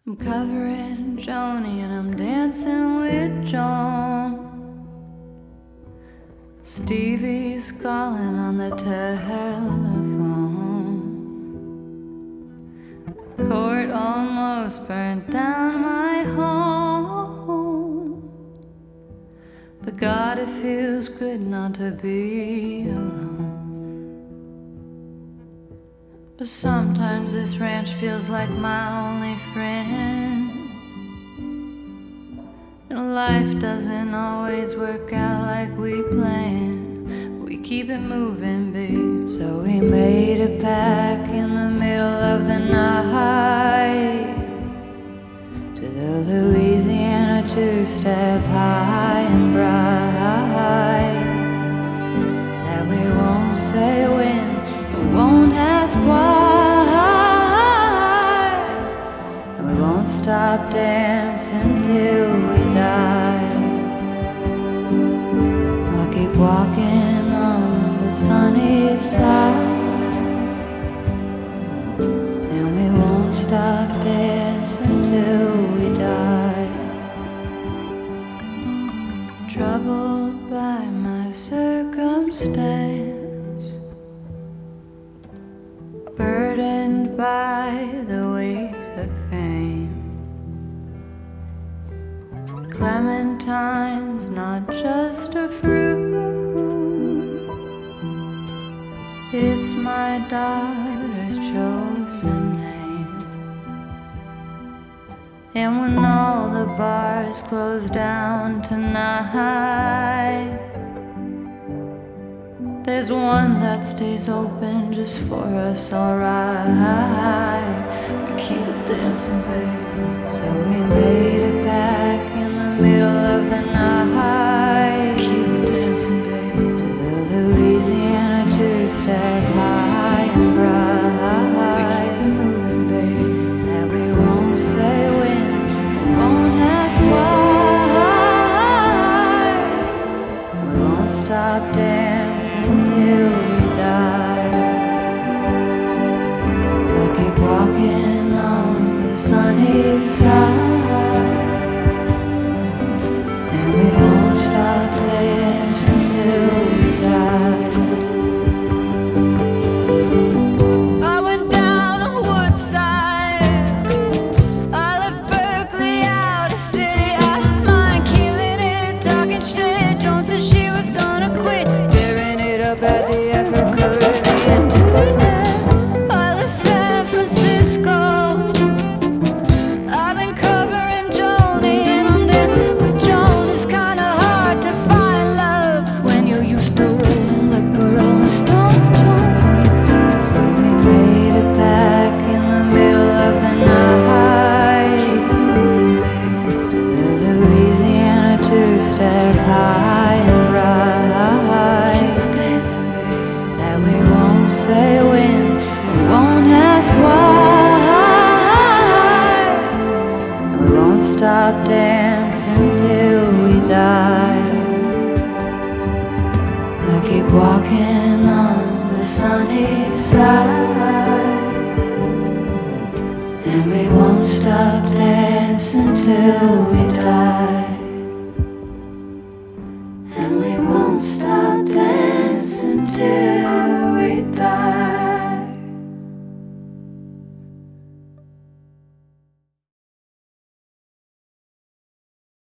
I'm covering Joni and I'm dancing with Joan. Stevie's calling on the telephone. Court almost burnt down my home, but God, it feels good not to be alone. But sometimes this ranch feels like my only friend, and life doesn't always work out like we planned, but we keep it moving, babe. So we made it back in the middle of the night to the Louisiana two-step high and bright, that we won't say when, we won't ask why, and we won't stop dancing till we die. I'll keep walking on the sunny side, and we won't stop dancing till we die. Troubled by my circumstance, burdened by the weight of fame. Clementine's not just a fruit, it's my daughter's chosen name. And when all the bars close down tonight, there's one that stays open just for us, alright. We keep it dancing, babe. So we made it back in the middle of the night. Keep it dancing, babe. To the Louisiana two-step high and bright. We keep it moving, babe. That we won't say when, we won't ask why, we won't stop dancing till we die. I'll keep walking on the sunny side, and we won't stop dancing till we die. I went down a Woodside, I left Berkeley out of city, out of mind, killing it, talking shit. Joan said she was gonna quit, tearing it up at the Afro Caribbean Tuesday. I left San Francisco, I've been covering Joni and I'm dancing with Joan. It's kinda hard to find love when you're used to rolling like a rolling stone. So we made it back in the middle of the night to the Louisiana two-step high and bright, that we won't say when, we won't ask why, and we won't stop dancing till we die. I keep walking on the sunny side, and we won't stop dancing till we die.